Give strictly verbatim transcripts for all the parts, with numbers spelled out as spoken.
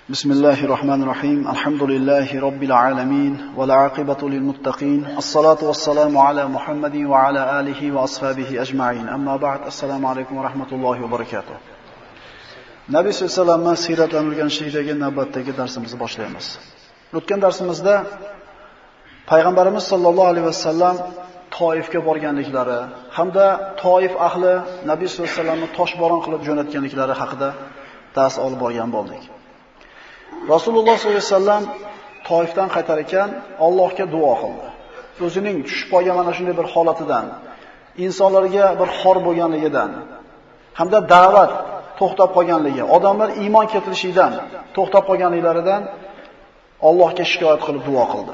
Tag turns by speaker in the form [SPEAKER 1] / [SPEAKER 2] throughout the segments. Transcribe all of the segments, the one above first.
[SPEAKER 1] Bismillahirrahmanirrahim. Alhamdulillahi robbil alamin va la'aqibatu lil muttaqin. Assalatu wassalamu ala Muhammadin va ala alihi va ashabihi ajma'in. Amma ba'd. Assalomu alaykum va rahmatullohi va barakatuh. Nabiy sollallohu alayhi vasallam siyratlangan shaydagi navbatdagi darsimizni boshlaymiz. O'tgan darsimizda payg'ambarimiz sollallohu alayhi vasallam Toifga borganliklari hamda Toif ahli Nabiy sollallohu alayhi vasallamni toshbo'ron qilib jo'natganliklari haqida dars olib borgan bo'ldik. Rasululloh sollallohu alayhi vasallam Toifdan qaytar ekan Allohga duo qildi. O'zining tushib qolgan mana shunday bir holatidan, insonlarga bir xor bo'lganligidan hamda da'vat to'xtab qolganligi, odamlar iymon keltirishidan to'xtab qolganliklaridan Allohga shikoyat qilib duo qildi.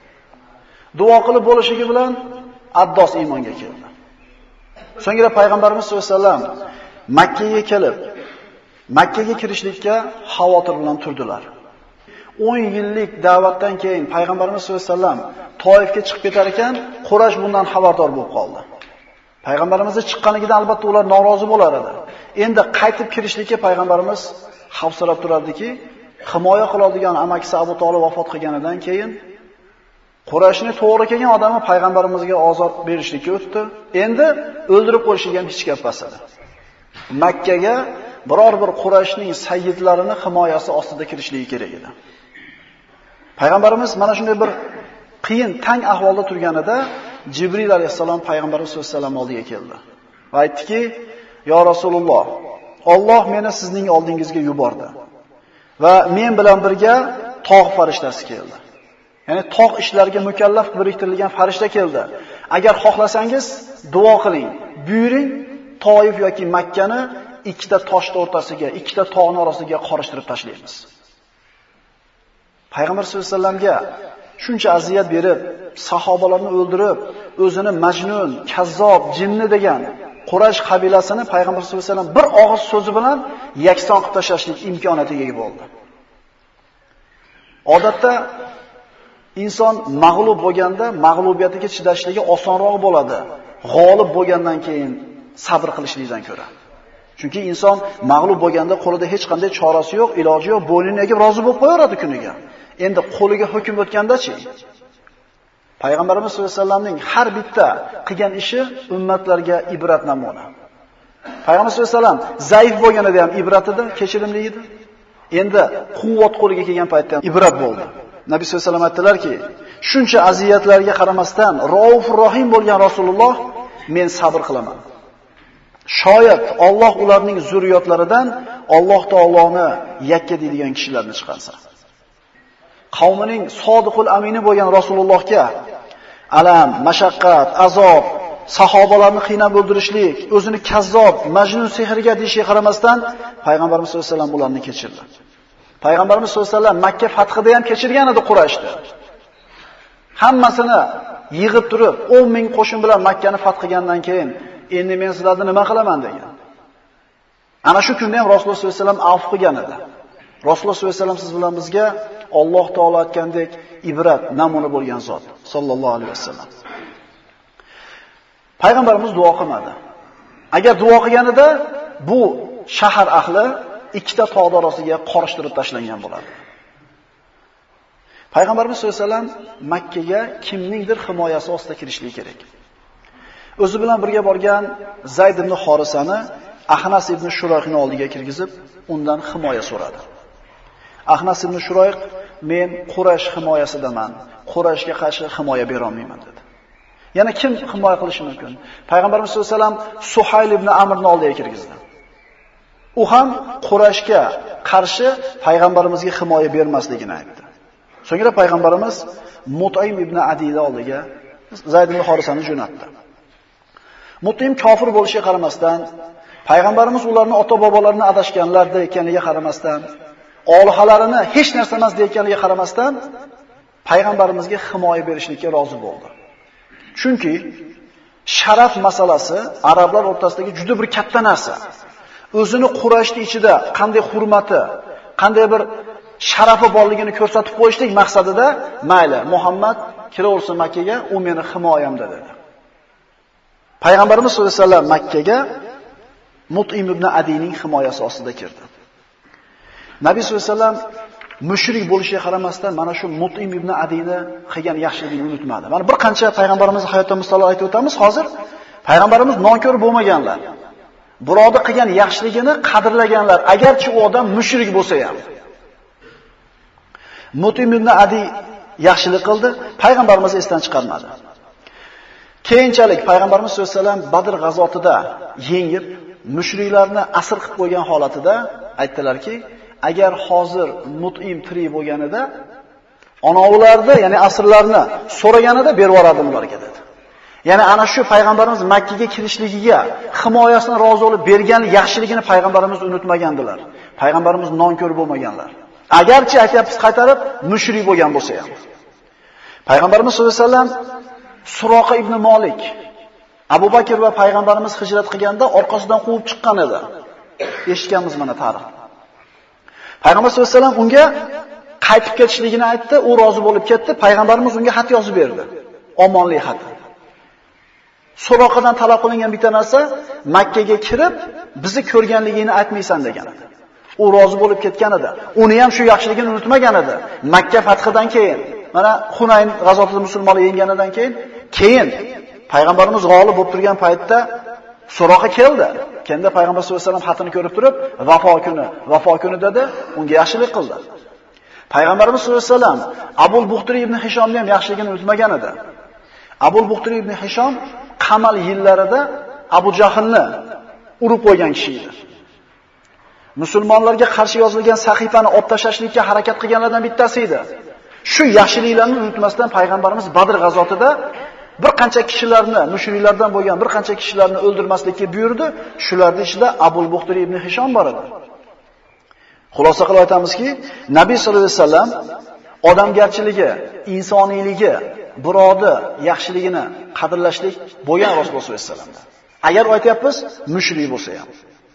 [SPEAKER 1] Duo qilib bo'lishligi bilan Addos iymonga keldi. So'ngra payg'ambarimiz sollallohu alayhi vasallam Makka ga kelib, Makka ga kirishlikka xavotir bilan turdilar. o'n yillik da'vatdan keyin payg'ambarimiz sollallohu alayhi vasallam Toifga chiqib ketar ekan, Quraysh bundan xabardor bo'lib qoldi. Payg'ambarimizning chiqqanligidan albatta ular norozi bo'lar edi. Endi qaytib kirishlikka payg'ambarimiz xavfsirab turardiki, himoya qiladigan amakisi Abu Talib vafot qilganidan keyin Qurayshning to'g'ri kelgan odami payg'ambarimizga ozod berishlikka o'tdi. Endi o'ldirib qo'yishga ham hech gap emas edi. Makka ga biror bir Qurayshning sayyidlarini himoyasi ostida kirishligi kerak edi. Payg'ambarimiz mana shunday bir qiyin, tang ahvolda turganida Jibril alayhisalom payg'ambarimiz sollallohu alayhi vasallam oldiga keldi va aytdiki: "Yo Rasululloh, Alloh meni sizning oldingizga yubordi va men bilan birga tog' farishtasi keldi. Ya'ni tog' ishlariga mukallaf biriktirilgan farishta keldi. Agar xohlasangiz duo qiling, buyuring, Toif yoki Makkani ikkita toshning o'rtasiga, ikkita tog'ning orasiga qorishtirib tashlaymiz." Payg'ambar sollallohu alayhi vasallamga shuncha aziyat berib, sahobalarni o'ldirib, o'zini majnun, kazzob, jinni degan Quraysh qabilasini payg'ambar sollallohu alayhi vasallam bir og'iz so'zi bilan yakson qilib tashlashlik imkoniyatiga ega bo'ldi. Odatda inson mag'lub bo'lganda mag'lubiyatiga chidashligi osonroq bo'ladi, g'olib bo'lgandan keyin sabr qilishlikdan ko'ra. Chunki inson mag'lub bo'lganda qo'lida hech qanday chorasi yo'q, iloji yo'q, bo'ynini egib rozi bo'lib qo'yaradi kuniga. Endi qo'liga hukm o'tganda-chi? Payg'ambarimiz sollallohu alayhi vasallamning har bitta qilgan ishi ummatlarga ibrat namuna. Payg'ambar sollallohu alayhi vasallam zaif bo'lganida ham ibrat edi, kechirimli edi. Endi quvvat qo'liga kelgan paytda ham ibrat bo'ldi. Nabiy sollallohu alayhi vasallam aytdilarki, shuncha aziyatlarga qaramasdan Raufur Rohim bo'lgan Rasululloh men sabr qilaman. Shoyat Alloh ularning zurriyotlaridan Alloh taoloni yakka deydigan kishilarni chiqarsa. Qavmining sodiqul amini bo'lgan Rasulullohga alam, mashaqqat, azob, sahobalarni qiynab o'ldirishlik, o'zini kazzob, majnun sehriga deyishga qaramasdan payg'ambarimiz sollallohu alayhi vasallam ularni kechirdi. Payg'ambarimiz sollallohu alayhi vasallam Makka fathida ham kechirgan edi Qurayshni. Hammasini yig'ib turib o'n ming qo'shin bilan Makkani fath qilgandan keyin endi men sizlarni nima qilaman degan. Ana shu kunda ham Rasululloh sollallohu alayhi vasallam afv qilgan edi. Rasululloh sollallohu alayhi vasallam siz bilan bizga Alloh taolo aytgandek ibrat, namuna bo'lgan zot sallallohu alayhi vasallam. Payg'ambarimiz duo qilmadi. Agar duo qilganida bu shahar ahli ikkita tog' orasiga qorishtirib tashlangan bo'lardi. Payg'ambarimiz sollallohu alayhi vasallam Makka ga kimningdir himoyasi ostida kirishligi kerak. O'zi bilan birga borgan Zayd ibn Xorisani Ahnas ibn Shurayqning oldiga kirgizib, undan himoya so'radi. Ahnas ibn Shurayq men Quraysh himoyasidaman, Qurayshga qarshi himoya bera olmayman dedi. Yana kim himoya qilishi mumkin? Payg'ambarimiz sollallohu alayhi vasallam Suhayl ibn Amrning oldiga kirgizdi. U ham Qurayshga qarshi payg'ambarimizga himoya bermasligini aytdi. So'ngra payg'ambarimiz Mut'im ibn Adiyning oldiga Zayd ibn Xorisani jo'natdi. Mut'im kofir bo'lishiga qaramasdan, payg'ambarimiz ularni ota-bobolarini adashganlarda ekaniga qaramasdan, olihalarini hech narsa emas deyotganiga qaramasdan, payg'ambarimizga himoya berishlikka rozi bo'ldi. Chunki sharaf masalasi arablar o'rtasidagi juda bir katta narsa. O'zini Qurayshning ichida qanday hurmati, qanday bir sharafi borligini ko'rsatib qo'yishlik maqsadida, mayli, Muhammad kiraversin Makkaga, u meni himoyamda dedi. Payg'ambarimiz sollallohu alayhi vasallam Makka ga Mut'im ibn Adiyning himoyasi ostida kirdi. Nabiy sollallohu alayhi vasallam mushrik bo'lishiga qaramasdan mana shu Mut'im ibn Adiyni qilgan yaxshiligini unutmadi. Mana bir qancha payg'ambarimiz hayotdan misollar aytib o'tamiz. Hozir payg'ambarimiz nonkor bo'lmaganlar. Birovni qilgan yaxshiligini qadrlaganlar, agarchi u odam mushrik bo'lsa ham. Mut'im ibn Adi yaxshilik qildi, payg'ambarimiz esdan chiqarmadi. Keyinchalik payg'ambarimiz sollallohu alayhi vasallam Badr g'azotida yengib, mushriklarni asir qilib qo'ygan holatida aytdilarki, agar hozir Mut'im tirik bo'lganida, onovlarni, ya'ni asirlarni so'raganida berib yuborardim ularga dedi. Ya'ni ana shu payg'ambarimiz Makka ga kirishligiga himoyasini rozi bo'lib bergan yaxshiligini payg'ambarimiz unutmagandilar. Payg'ambarimiz nonkor bo'lmaganlar. Agarchi aytyapmiz qaytarib mushrik bo'lgan bo'lsa ham. Payg'ambarimiz sollallohu alayhi vasallam Suroqa ibn Malik Abu Bakr va payg'ambarimiz hijrat qilganda orqasidan quvib chiqqan edi. Eshitganmiz mana tarix. Payg'ambar sollallohu alayhi vasallam unga qaytib ketishligini aytdi, u rozi bo'lib ketdi. Payg'ambarimiz unga xat yozib berdi. Omonlik xati. Suroqadan talab qilingan bitta narsa Makka ga kirib, bizni ko'rganligini aytmaysan degan edi. U rozi bo'lib ketgan edi. Uni ham shu yaxshiligini unutmagan edi. Makka fathidan keyin, mana Hunayn g'azotida musulmonlar yenganidan keyin, keyin payg'ambarimiz g'olib bo'lib turgan paytda Suroqa keldi. Kenda payg'ambar sollallohu alayhi vasallam xatini ko'rib turib, vafo kuni, vafo kuni dedi, unga yaxshilik qildi. Payg'ambarimiz sollallohu alayhi vasallam Abul Buxtari ibn Hishomni ham yaxshiligini unutmagan edi. Abul Buxtari ibn Hishom Qamal yillarida Abu Jahlni urib qo'ygan kishi edi. Musulmonlarga qarshi yozilgan sahifani olib tashlashlikka harakat qilganlardan bittasi edi. Shu yaxshiliklarni unutmasdan payg'ambarimiz Badr g'azotida bir qancha kishilarni, mushriklardan bo'lgan bir qancha kishilarni o'ldirmaslikka buyurdi. Shularning ichida Abul Buxtari ibn Hishom bor edi. Xulosa qilib aytamizki, Nabiy sollallohu alayhi vasallam odamgarchiligi, insoniyligi, birovni yaxshiligini qadrlashlik bo'lgan Rasululloh sollallohu alayhi vasallamda. Agar aytyapmiz, mushrik bo'lsa ham.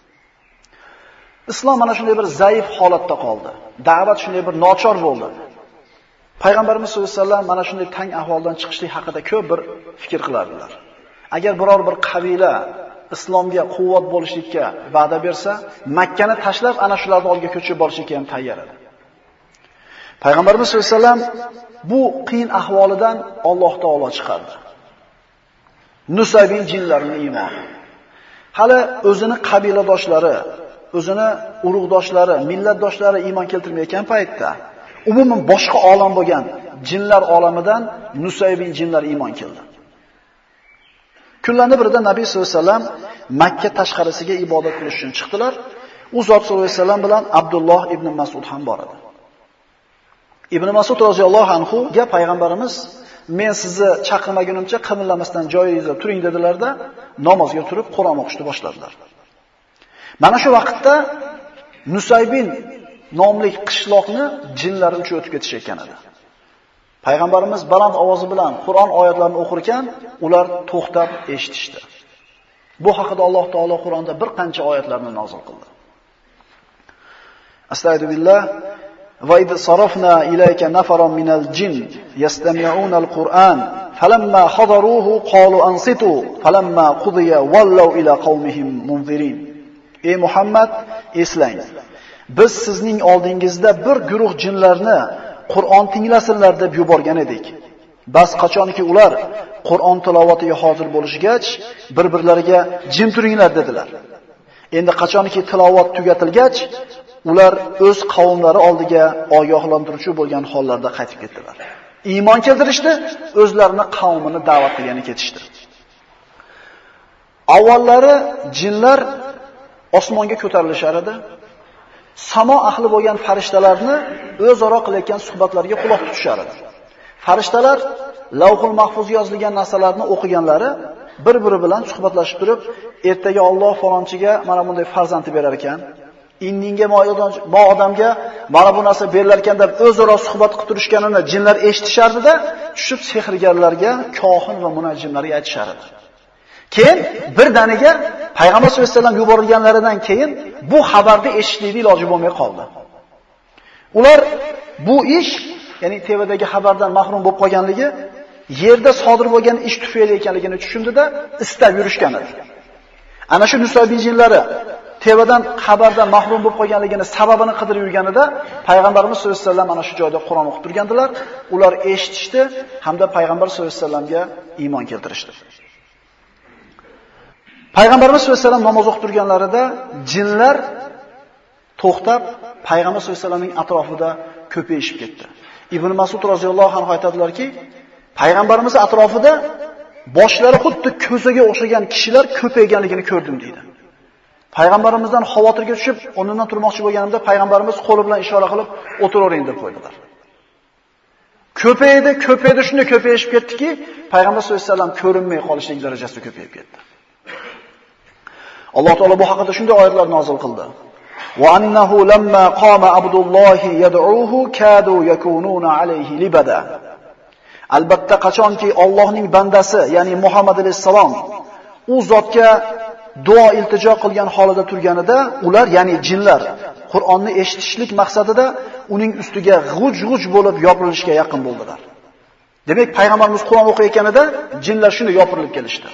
[SPEAKER 1] Islom mana shunday bir zaif holatda qoldi. Da'vat shunday bir nochor bo'ldi. Payg'ambarimiz sollallohu alayhi vasallam mana shunday tang ahvoldan chiqishlik haqida ko'p bir fikr qilardilar. Agar biror bir qabila islomga quvvat bo'lishlikka va'da bersa, Makkani tashlab ana shularning oldiga ko'chib borishga ham tayyor edi. Payg'ambarimiz sollallohu alayhi vasallam bu qiyin ahvolidan Alloh taolo chiqardi. Nusaybin jinlarining iymoni. Hali o'zini qabiladoshlari, o'zini urug'doshlari, millatdoshlari iymon keltirmayotgan paytda umuman boshqa olam bo'lgan jinlar olamidan Nusaybin jinlar iymon keldi. Kunlarning birida Nabiy sollallohu alayhi vasallam Makka tashqarisiga ibodat qilish uchun chiqdilar. U zot sollallohu alayhi vasallam bilan Abdulloh ibn Mas'ud ham bor edi. Ibn Mas'ud roziyallohu anhu ga payg'ambarimiz men sizni chaqirmagunimcha qimillamasdan joyingizda turing dedilarda, namozga turib Qur'on o'qishni boshladilar. Mana shu vaqtda Nusaybin nomli qishloqni jinlar uchib o'tib ketishayotgan edi. Payg'ambarimiz baland ovozi bilan Qur'on oyatlarini o'qir ekan, ular to'xtab eshitishdi. Bu haqida Alloh taolo Qur'onda bir qancha oyatlarni nozil qildi. Astagfirullah va id sarafna ilayka nafaran minal jin yastami'una al-Qur'an falamma hadaruhu qalu ansitu falamma qudiya wallaw ila qaumihim munzirin. Ey Muhammad, eslang. Biz sizning oldingizda bir guruh jinlarni Qur'on tinglasinlar deb yuborgan edik. Bas qachonki ular Qur'on tilovatiga hozir bo'lishgach, bir-birlariga jim turinglar dedilar. Endi qachonki tilovat tugatilgach, ular o'z qavmlari oldiga ogohlantiruvchi bo'lgan hollarda qaytib ketdilar. Iymon keltirishdi, o'zlarini qavmini da'vat qilgani ketishdi. Avvallari jinlar osmonga ko'tarilishar edi. Samo ahli bo'lgan farishtalarni o'zaro qilayotgan suhbatlariga quloq tutishar edi. Farishtalar Lavhul Mahfuz yozilgan narsalarni o'qiganlari bir-biri bilan suhbatlashib turib, ertaga Alloh falonchiga mana bunday farzand berar ekan, indinga mo odamga mana bu narsa berilar ekan deb o'zaro suhbat qilib turishganini jinlar eshitishardi-da, tushib sehrgarlarga, kohin va munajjimlarga aytishar edi. Keyin bir daniga Payg'ambar sollallohu alayhi vasallam yuborilganlaridan keyin bu xabarni eshitishlik iloji bo'lmay qoldi. Ular bu ish, ya'ni T V'dagi xabardan mahrum bo'lib qolganligi, yerda sodir bo'lgan ish tufayli ekanligini tushundida istab yurishgan edi. Ana shu Nusaybin jinlari tevadan xabardan mahrum bo'lib qolganligini sababini qidirib yurganida payg'ambarimiz sollallohu alayhi vasallam ana shu joyda Qur'on o'qib turgandilar. Ular eshitishdi hamda payg'ambar sollallohu alayhi vasallamga iymon keltirishdi. Payg'ambarimiz sollallohu alayhi vasallam namoz o'qib turganlarida jinlar to'xtab payg'ambar sollallohu alayhi vasallamning atrofida ko'payishib ketdi. Ibn Mas'ud roziyallohu anhu aytadilarki, payg'ambarimiz atrofida boshlari xuddi ko'zaga o'xshagan kishilar ko'payganligini ko'rdim deydi. Payg'ambarimizdan xavotirga tushib, o'rnidan turmoqchi bo'lganimda payg'ambarimiz qo'li bilan ishora qilib, o'tiravering deb qo'ydilar. Ko'paydi, ko'paydi, shunday ko'payishib ketdiki, payg'ambar sollallohu alayhi vasallam ko'rinmay qolishlik darajasida ko'payib ketdi. Alloh taolo bu haqida shunday oyatlar nozil qildi. Va annahu lamma qama Abdullohi yad'uhu kadu yakununa alayhi libada. Albatta qachonki Allohning bandasi, ya'ni Muhammad alayhisalom u zotga duo iltijo qilgan holida turganida, ular, ya'ni jinlar, Qur'onni eshitishlik maqsadida uning ustiga g'uj-g'uj bo'lib yopirilishga yaqin bo'ldilar. Demak, payg'ambarimiz Qur'on o'qiyotganida jinlar shunday yopirilib kelishdi.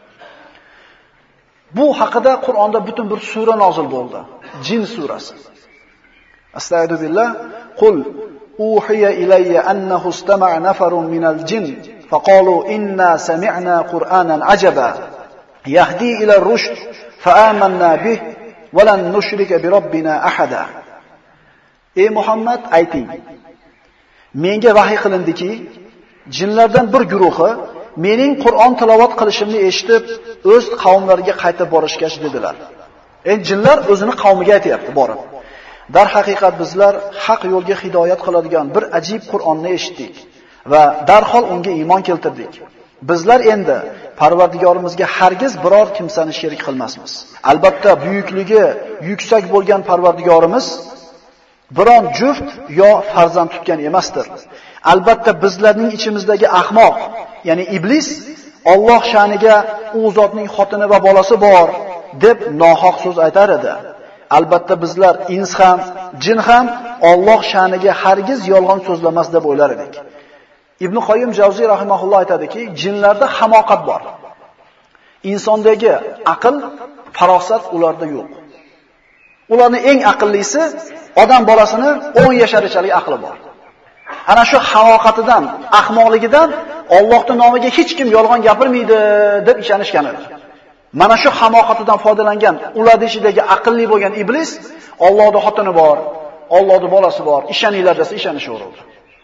[SPEAKER 1] Bu haqida Qur'onda butun bir sura nozil bo'ldi. Jin surasi. Astagfiru billah. Qul uhiya ilayya annahu istama'a nafarun minal jin faqalu inna sami'na qur'anan ajaba yahdi ila ar-rushd fa'amanna bih wa lan nushrika bi robbina ahada. Ey Muhammad, ayting. Menga vahiy qilindiki, jinlardan bir guruhi mening Qur'on tilovat qilishimni eshitib, o'z qavmlariga qaytib borishga dedilar. Endi jinlar o'zini qavmiga aytayapti, borib. Dar haqiqat bizlar haq yo'lga hidoyat qiladigan bir ajib Qur'onni eshitdik va darhol unga iymon keltirdik. Bizlar endi Parvardigorimizga hargiz biror kimsani sherik qilmasmiz. Albatta buyukligi yuksak bo'lgan Parvardigorimiz biron juft yo farzand tutgan emasdir. Albatta bizlarning ichimizdagi ahmoq, ya'ni iblis Alloh sha'niga u zotning xotini va bolasi bor deb nohaq so'z aytar edi. Albatta bizlar ins ham, jin ham Alloh sha'niga hargiz yolg'on so'zlamas deb o'ylar edik. Ibn Qoyyim Javziy rahimahulloh aytadiki, jinlarda hamoqat bor. Insondagi aql, farosat ularda yo'q. Ularning eng aqllisi odam bolasini o'n yasharchalik aqli bor. Ana shu hamoqatidan, ahmoqligidan Allohning nomiga hech kim yolg'on gapirmaydi deb ishonishgan edi. Mana shu hamoqatidan foydalangan ularning ichidagi aqlli bo'lgan iblis Allohning xotini bor, Allohning bolasi bor, ishoninglar desa ishonishaveradi.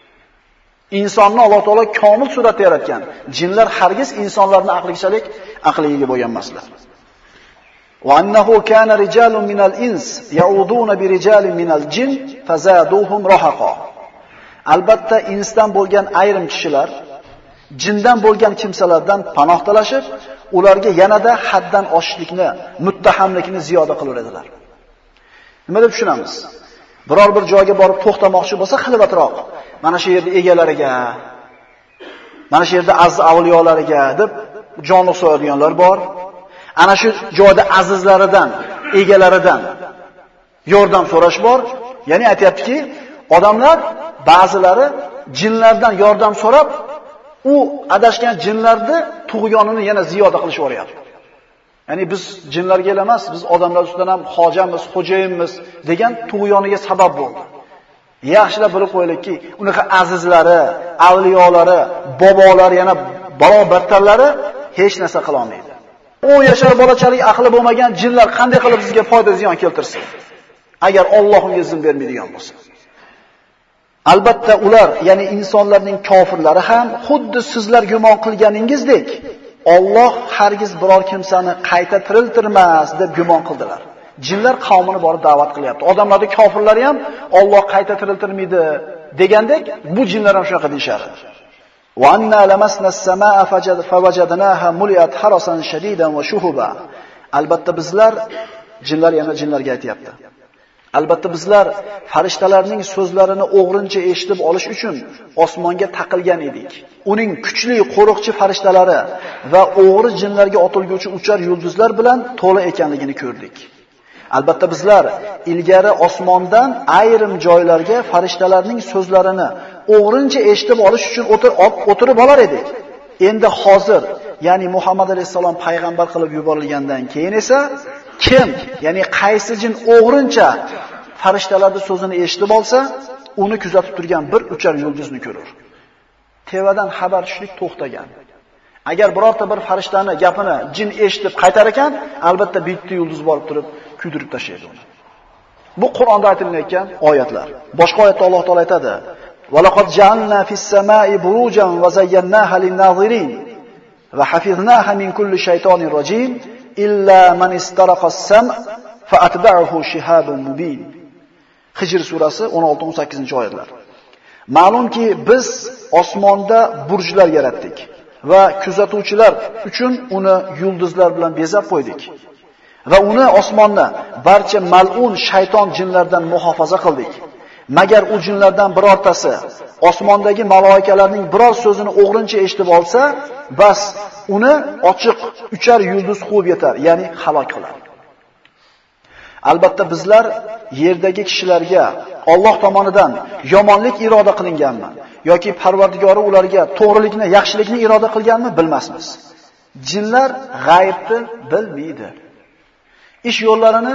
[SPEAKER 1] Insonni Alloh taolo komil suratda yaratgan. Jinlar hargiz insonlarning aqlichalik aqliga bo'lgan emaslar. Va annahu kana rijalun minal ins ya'uduna bi rijalin minal jin fazaduhum rahaqa. Albatta insdan bo'lgan ayrim kishilar jindan bo'lgan kimsalardan panoh talashib, ularga yanada haddan oshishlikni, muttahamlikni ziyoda qilaveradilar. Nima deb tushunamiz? Biror bir joyga borib to'xtamoqchi bo'lsa, xilvatroq, mana shu yerda egalariga, mana shu yerda aziz avliyolariga deb jonliq so'yadiganlar bor. Ana shu joyda azizlaridan, egalaridan yordam so'rash bor. Ya'ni aytayaptiki, odamlar ba'zilari jinlardan yordam so'rab, u adashgan jinlarni tug'yonini yana ziyoda qilishib o'ryapti. Ya'ni biz jinlarga emas, biz odamlar ustidan ham hojamiz, xo'jayinmiz degan tug'yoniga sabab bo'ldi. Yaxshilab bilib qo'yaylikki, unaqa azizlari, avliyolari, bobolari, yana barobartarlari hech narsa qila olmaydi. O yashar bolachalik aqli bo'lmagan jinlar qanday qilib sizga foyda ziyon keltirsin? Agar Alloh unga izn bermaydigan bo'lsa. Albatta ular, ya'ni insonlarning kofirlari ham xuddi sizlar gumon qilganingizdek, Alloh hargiz biror kimsani qayta tiriltirmas deb gumon qildilar. Jinlar qavmini borib da'vat qilyapti. Odamlarning kofirlari ham Alloh qayta tiriltirmaydi degandek, bu jinlar ham shunaqa deyishardi. Wa anna lamasna as-samaa fawajadnaha muliat harasan shadidan wa shuhuba. Albatta bizlar, jinlar yana jinlarga aytayapti. Albatta bizlar farishtalarning so'zlarini o'g'rincha eshitib olish uchun osmonga taqilgan edik. Uning kuchli qo'riqchi farishtalari va o'g'ri jinlarga otilguvchi uchar yulduzlar bilan to'la ekanligini ko'rdik. Albatta bizlar ilgari osmondan ayrim joylarga farishtalarning so'zlarini o'g'rincha eshitib olish uchun o'tirib olar edik. Endi hozir, ya'ni Muhammad alayhisalom payg'ambar qilib yuborilgandan keyin esa Kim, ya'ni qaysi jin o'g'rincha farishtalarning so'zini eshitib olsa, uni kuzatib turgan bir uchar yulduzni ko'rar. Tevadan xabar tushlik to'xtagan. Agar birorta bir farishtani gapini jin eshitib qaytar ekan, albatta bitta yulduz borib turib kuydirib tashlaydi uni. Bu Qur'onda aytilayotgan oyatlar. Boshqa oyatda Alloh taolay aytadi: "Va laqad ja'alna fis-samai burujan va zayyanaha lin-nazirin va hafiznaha min kulli shaytonir rajim illa man istaraqa as-sam' fa atba'ahu shihabun mubin." Hijr surasi o'n olti o'n sakkizinchi oyatlar. Ma'lumki, biz osmonda burjlar yaratdik va kuzatuvchilar uchun uni yulduzlar bilan bezab qo'ydik. Va uni osmonni barcha mal'un shayton jinlardan muhofaza qildik. Magar u jinlardan birortasi osmondagi malaikalarning biror so'zini o'g'rincha eshitib olsa, bas uni ochiq uchar yulduz quvib yetar, ya'ni halok qiladi. Albatta bizlar yerdagi kishilarga Alloh tomonidan yomonlik iroda qilinganmi yoki Parvardigori ularga to'g'rilikni, yaxshilikni iroda qilganmi bilmasmiz. Jinlar g'aybni bilmaydi. Ish yo'llarini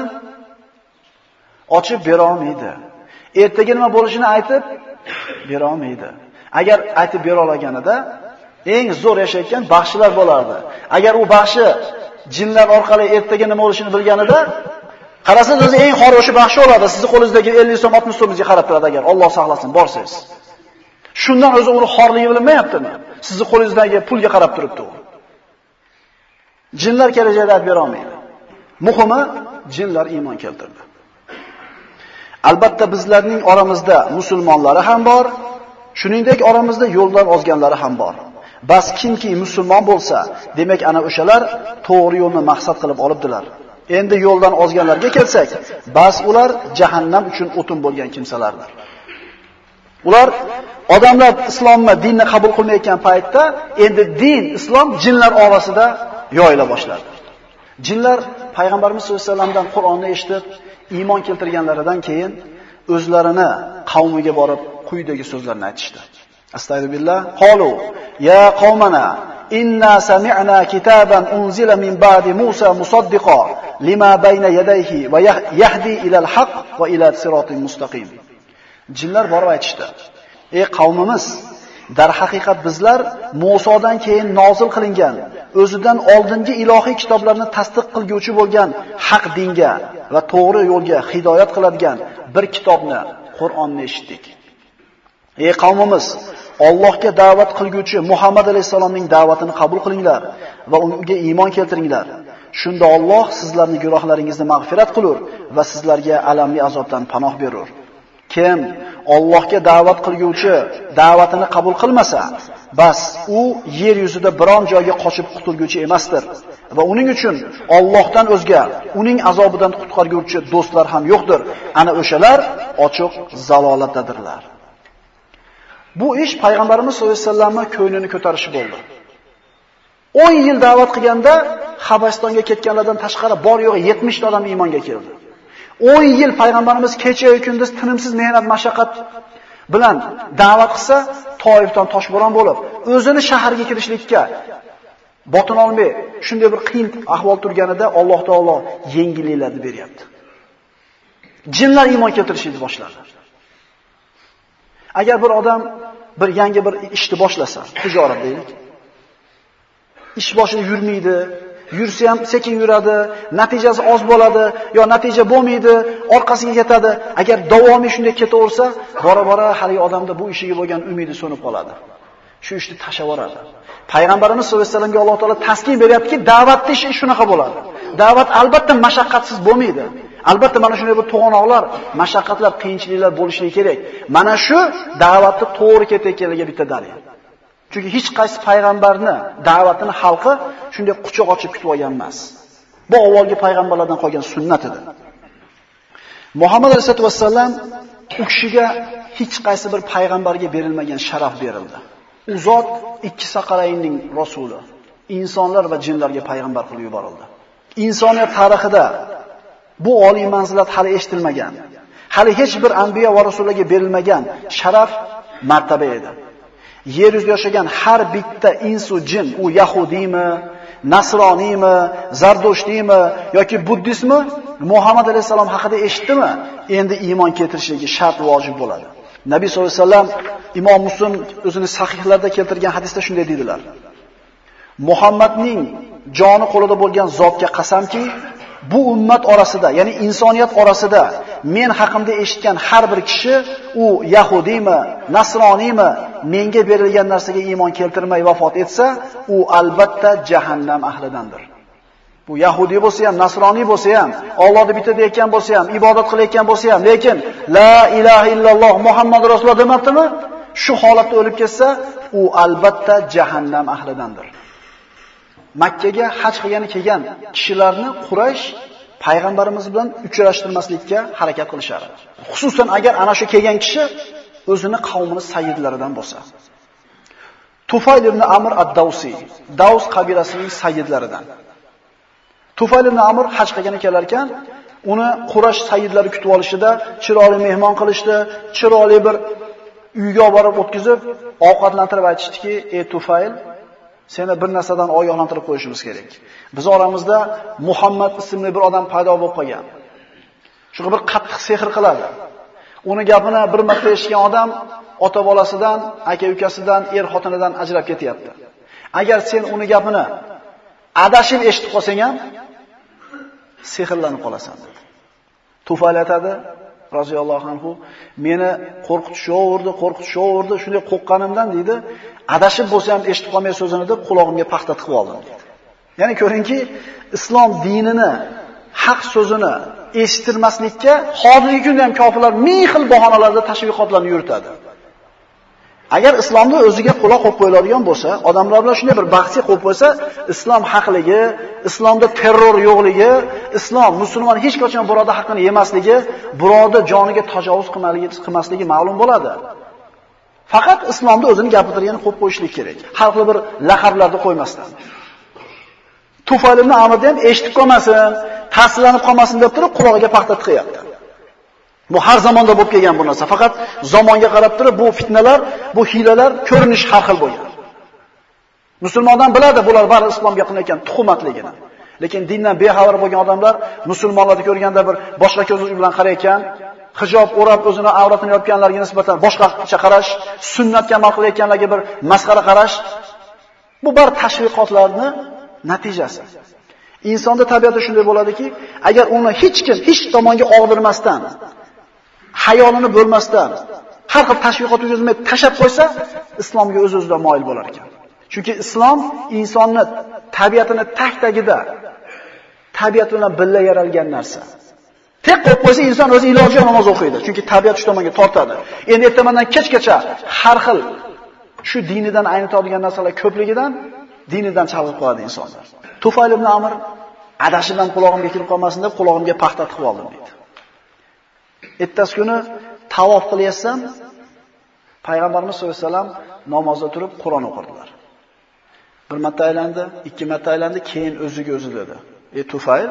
[SPEAKER 1] ochib bera olmaydi. Ertaga nima bo'lishini aytib bera olmaydi. Agar aytib bera olganida eng zo'r yashayotgan baxshilar bo'lardi. Agar u baxshi jinlar orqali ertaga nima bo'lishini bilganida, qarasangiz o'zi eng xoroshi baxshi bo'ladi. Sizning qo'lingizdagi ellik so'm, oltmish so'mingizga qarab turadi agar Alloh saqlasin borsangiz. Shundan o'zi uni xorligi bilinmayaptimi? Sizning qo'lingizdagi pulga qarab turibdi u. Jinlar kelajakda aytib bera olmaydi. Muhimi, jinlar iymon keltirdi. Albatta bizlarning oramizda musulmonlari ham bor, shuningdek oramizda yo'ldan ozganlari ham bor. Bas kimki musulmon bo'lsa, demak ana o'shalar to'g'ri yo'lni maqsad qilib olibdilar. Endi yo'ldan ozganlarga kelsak, bas ular jahannam uchun o'tin bo'lgan kimsalardir. Ular odamlar islomni, dinni qabul qilmayotgan paytda endi din, islom jinlar orasida yoyila boshladi. Jinlar payg'ambarimiz sollallohu alayhi vasallamdan Qur'onni eshitib iymon keltirganlaridan keyin o'zlarini qavmiga borib quyidagi so'zlarni aytishdi. Astagfirullah. Qalu ya qaumana inna sami'na kitaban unzila min ba'di Musa musaddiqan lima bayna yadayhi va yahdi ila al-haq va ila siratin mustaqim. Jinlar borib aytishdi: "Ey qavmimiz, dar haqiqat bizlar Musodan keyin nozil qilingan, o'zidan oldingi ilohiy kitoblarni tasdiq qilguvchi bo'lgan haq dinga va to'g'ri yo'lga hidoyat qiladigan bir kitobni, Qur'onni eshitdik. Ey qavmimiz, Allohga da'vat qilguvchi Muhammad alayhisolamning da'vatini qabul qilinglar va unga iymon keltiringlar. Shunda Alloh sizlarning gunohlaringizni mag'firat qilur va sizlarga alamli azobdan panoh berur. Kim Allohga da'vat qilguvchi da'vatini qabul qilmasa, bas u yer yuzida biron joyga qochib qutulguvchi emasdir va uning uchun Allohdan o'zga uning azobidan qutqarguvchi do'stlar ham yo'qdir. Ana o'shalar ochiq zalolatdadirlar." Bu ish payg'ambarimiz sollallohu alayhi vasallamning ko'nglini ko'tarishi bo'ldi. o'n yil da'vat qilganda Habasistonga ketganlardan tashqari bor yo'g'i yetmish ta odam iymonga keldi. o'n yil payg'ambarimiz kecha-yu kunduz tinimsiz mehnat, mashaqqat bilan da'vat qilsa, Toifdan toshbo'ron bo'lib, o'zini shaharga kirishlikka botin olmay, shunday bir qiyin ahvol turganida Alloh taolo yengilliklarni beryapti. Jinlar iymon keltirishni boshladi. Agar bir odam bir yangi bir ishni boshlasa, tijorat deylik. Ish boshida yurmaydi, yursa ham sekin yuradi, natijasi oz bo'ladi, yo natija bo'lmaydi, orqasiga ketadi. Agar davomiy shunday ketaversa, bora-bora hali odamda bu ishiga bo'lgan umidi so'nib qoladi. Shu ishni tashlavoradi. Payg'ambarimiz sollallohu alayhi vasallamga Alloh taolo taskin beryaptiki, da'vatning ishi shunaqa bo'ladi. Da'vat albatta mashaqqatsiz bo'lmaydi. Albatta mana shunday bir to'g'anoqlar, mashaqqatlar, qiyinchiliklar bo'lishi kerak. Mana shu da'vatni to'g'ri ketayotganiga bitta dalil. Chunki hech qaysi payg'ambarni da'vatini xalqi shunday quchoq ochib kutib olgan emas. Bu avvalgi payg'ambarlardan qolgan sunnat edi. Muhammad alayhisolatu vassallam u kishiga hech qaysi bir payg'ambarga berilmagan sharaf berildi. U zot ikki saqalaynning rasuli, insonlar va jinlarga payg'ambar qilib yuborildi. Insoniyat tarixida bu oliy manzilat hali eshitilmagan, hali hech bir anbiyo va rasullarga berilmagan sharaf, martaba edi. Yer yuzida yashagan har bitta insu jin, u yahudiymi, nasroniymi, zardoshtiymi yoki buddistmi Muhammad alayhisalom haqida eshitdimi, endi iymon keltirishligi shart vojib bo'ladi. Nabiy sollallohu alayhi vasallam Imom Muslim o'zining sahihlarida keltirgan hadisda shunday dedilar: Muhammadning joni qo'lida bo'lgan zotga qasamki, bu ummat orasida, ya'ni insoniyat orasida men haqimda eshitgan har bir kishi u yahudiymi, nasroniymi, menga berilgan narsaga iymon keltirmay vafot etsa, u albatta jahannam ahlidandir. Bu yahudiy bo'lsa ham, nasroniy bo'lsa ham, Allohni bitta deyotgan bo'lsa ham, ibodat qilayotgan bo'lsa ham, lekin la ilaha illalloh Muhammad rasululloh demabdimi? Shu holatda o'lib ketsa, u albatta jahannam ahlidandir. Makkaga haj qilgani kelgan kishilarni Quraysh payg'ambarimiz bilan uchrashtirmaslikka harakat qilishardi. Xususan agar ana shu kelgan kishi o'zini qavmini sayyidlaridan bo'lsa. Tufayl ibn Amr ad-Dawsi, Daws qabilasining sayyidlaridan. Tufayl ibn Amr haj qilgani kelar ekan, uni Quraysh sayyidlari kutib olishida chiroyli mehmon qilishdi, chiroyli bir uyga olib borib o'tkazib, ovqatlantirib aytishdiki: "Ey Tufayl, seni bir narsadan ogohlantirib qo'yishimiz kerak. Biz oramizda Muhammad ismli bir odam paydo bo'lib qolgan. Shuga bir qattiq sehr qiladi. Uni gapini bir marta eshitgan odam ota bolasidan, aka ukasidan, er xotinidan ajrab ketyapti. Agar sen uni gapini adashib eshitib qolsang ham sehrlanib qolasan" dedi. Tufayl aytadi roziyallohu anhu, meni qo'rqitishaverdi, qo'rqitishaverdi, shunday qo'rqqanimdan deydi, adashib bo'lsa ham eshitib qolmay so'zini deb quloqimga paxta tiqib oldim deydi. Ya'ni ko'ringki, islom dinini, haq so'zini eshittirmaslikka hozirgi kunda ham kofirlar ming xil bahonalarda tashviqotlarni yuritadi. Agar islomni o'ziga quloq qo'yib qo'yiladigan bo'lsa, odamlar bilan shunday bir bahsga qo'yib qo'ysa, islom haqligi, islomda terror yo'qligi, islom musulmon hech qachon birodar haqqini yemasligi, birodar joniga tajovuz qilmasligi ma'lum bo'ladi. Faqat islomda o'zini gapirtirganini qo'yib qo'yishlik kerak. Har xil bir laqablarni qo'ymasdan. Tufayl ibn Amrda ham eshitib qolmasin, ta'sirlanib qolmasin deb turib quloqiga paxta tiqyapti. Bu har zamonda bo'lib kelgan bu narsa. Faqat zamonga qarab turib bu fitnalar, bu hilalar ko'rinish har xil bo'lgan. Musulmondan biladi bular bari islomga qilinayotgan tuhmatligini. Lekin dindan bexabar bo'lgan odamlar musulmonlarni ko'rganda bir boshqa ko'z bilan qarayotgan, hijob o'rab o'zini avratini yopganlarga nisbatan boshqacha qarash, sunnatga amal qilayotganlarga bir masxara qarash, bu bar tashviqotlarning natijasi. Insonda tabiati shunday bo'ladiki, agar uni hech kim hech tomonga og'dirmasdan, hayolini bo'lmasdan, har xil tashviqot o'tkazmay tashab qo'ysa, islomga o'z-o'zidan moyil bo'lar ekan. Chunki islom insonni tabiatini tag-tagida, tabiat bilan birga yaralgan narsa. Tek qo'yib qo'ysa inson o'zi iloji namoz o'qiydi. Chunki tabiat shu tomonga tortadi. Endi ertamandan kechgacha har xil shu dinidan aynitadigan narsalar ko'pligidan dinidan chalg'ib qoladi insonlar. Tufayl ibn Amr adashib ham quloqimga kirib qolmasin deb quloqimga paxta tiqib oldim deydi. Ertasi kuni tavof qilyapsam, payg'ambarimiz sollallohu alayhi vasallam namozda turib Qur'on o'qirdilar. Bir marta aylandi, ikki marta aylandi, keyin o'ziga o'zi dedi: "Ey Tufayl,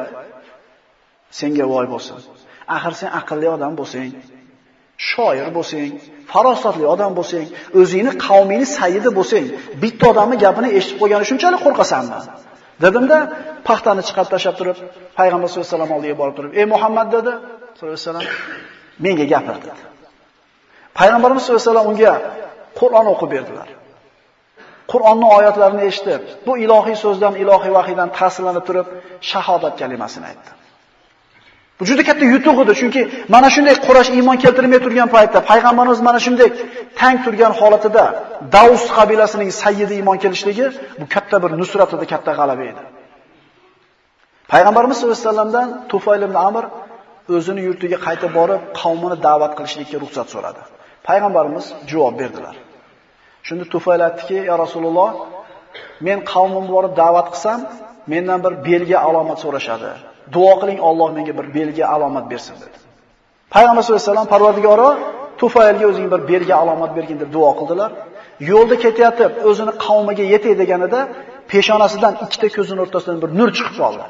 [SPEAKER 1] senga voy bo'lsin. Axir sen aqlli odam bo'lsang, shoir bo'lsang, farosatli odam bo'lsang, o'zingni qavmingni sayyidi bo'lsang, bitta odamning gapini eshitib qo'ygani shunchalik qo'rqasanmi?" Dedimda, paxtani chiqarib tashlab turib, payg'ambar sollallohu alayhi vasallam oldiga borib turib, "Ey Muhammad" dedi, sollallohu alayhi vasallam, "menga gapir" dedi. Payg'ambarimiz sollallohu alayhi vasallam unga Qur'on o'qib berdilar. Qur'onning oyatlarini eshitib, bu ilohiy so'zdan, ilohiy vahiydan ta'sirlanib turib, shahodat kalimasini aytdi. Bu juda katta yutuq edi, chunki mana shunday Quraysh iymon keltirmay turgan paytda payg'ambarimiz mana shunday tang turgan holatida Daws qabilasining sayyidi iymon kelishligi bu katta bir nusrat edi, katta g'alaba edi. Payg'ambarimiz sollallohu alayhi vasallamdan Tufayl ibn Amr o'zini yurtiga qaytib borib, qavmini da'vat qilishlikka ruxsat so'radi. Payg'ambarimiz javob berdilar. Shunda Tufayl aytdiki: "Ya Rasululloh, men qavmimga borib da'vat qilsam, mendan bir belgi alomat so'rashadi. Duo qiling, Alloh menga bir belgi alomat bersin" dedi. Payg'ambar sollallohu alayhi vasallam Parvardigoro Tufaylga o'zing bir belgi alomat bergin deb duo qildilar. Yo'lda ketayotib, o'zini qavmiga yetay deganida peshonasidan ikkita ko'zining o'rtasidan bir nur chiqib qoldi.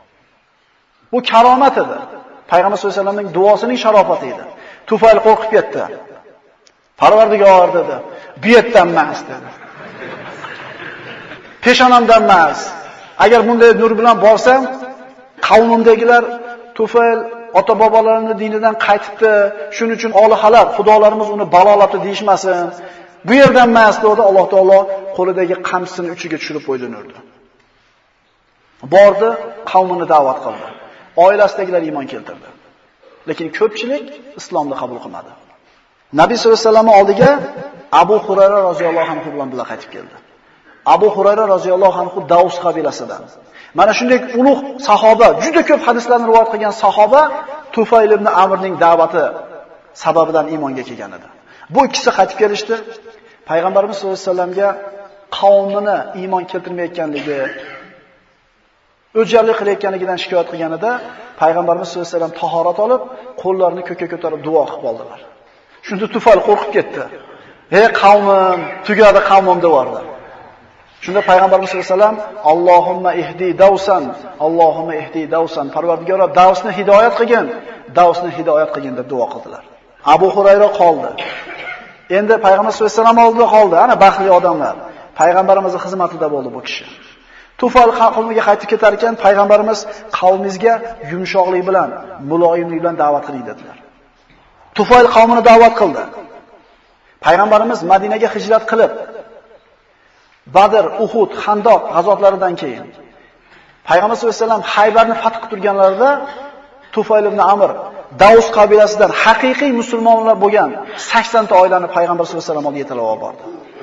[SPEAKER 1] Bu karomat edi. Payg'ambar sollallohu alayhi vasallamning duosining sharofati edi. Tufayl qo'rqib ketdi. Parvardigor dedi, "Bu yerdan emas" dedi. "Peshonamdan emas, Agar bunday nur bilan borsam, qavmimdagilar Tufayl ota-bobolarini dinidan qaytibdi, shuning uchun olihalar, xudolarimiz uni balolabdi deyishmasin. Bu yerdan emas dedi, Alloh taolo qo'lidagi qamchisini uchiga tushirib qo'ydi nurni. Bordi, qavmini da'vat qildi. Oilasidagilar iymon keltirdi. Lekin ko'pchilik islomni qabul qilmadi. Nabiy sollallohu alayhi vasallam oldiga Abu Hurayra roziyallohu anhu bilan birga qaytib keldi. Abu Hurayra roziyallohu anhu Davs qabilasidan. Mana shunday ulug' sahoba, juda ko'p hadislarni rivoyat qilgan sahoba Tufayl ibn Amrning da'vati sababidan iymonga kelgan edi. Bu ikkisi qaytib kelishdi. Payg'ambarimiz sollallohu alayhi vasallamga qavmini iymon keltirmayotganligi, o'jarlik qilayotganligidan shikoyat qilganida Payg'ambarimiz sollallohu alayhi vasallam tahorat olib, qo'llarini ko'kka ko'tarib duo qilib qoldilar. Shunda Tufayl qo'rqib ketdi. "Ey qavmim, tugadi qavmim" deyordi. Shunda Payg'ambarimiz sollallohu alayhi vasallam Allohumma ihdi Davsan, Allohumma ihdi Davsan, Parvardigor Davsni hidoyat qilgin, Davsni hidoyat qilgin deb duo qildilar. Abu Hurayra qoldi. Endi Payg'ambar sollallohu alayhi vasallam oldida qoldi. Ana baxtli odamlar. Payg'ambarimizning xizmatida bo'ldi bu kishi. Tufayl qavmiga qaytib ketar ekan, Payg'ambarimiz qavmingizga yumshoqlik bilan, muloyimlik bilan da'vat qiling dedilar. Tufayl qavmini da'vat qildi. Payg'ambarimiz Madinaga hijrat qilib, Badr, Uhud, Xandoq g'azotlaridan keyin Payg'ambar sollallohu alayhi vasallam Haybarni fath qilib turganlarida Tufayl ibn Amr Davs qabilasidan haqiqiy musulmonlar bo'lgan sakson ta oilani Payg'ambar sollallohu alayhi vasallam oldiga yetalab olib bordi.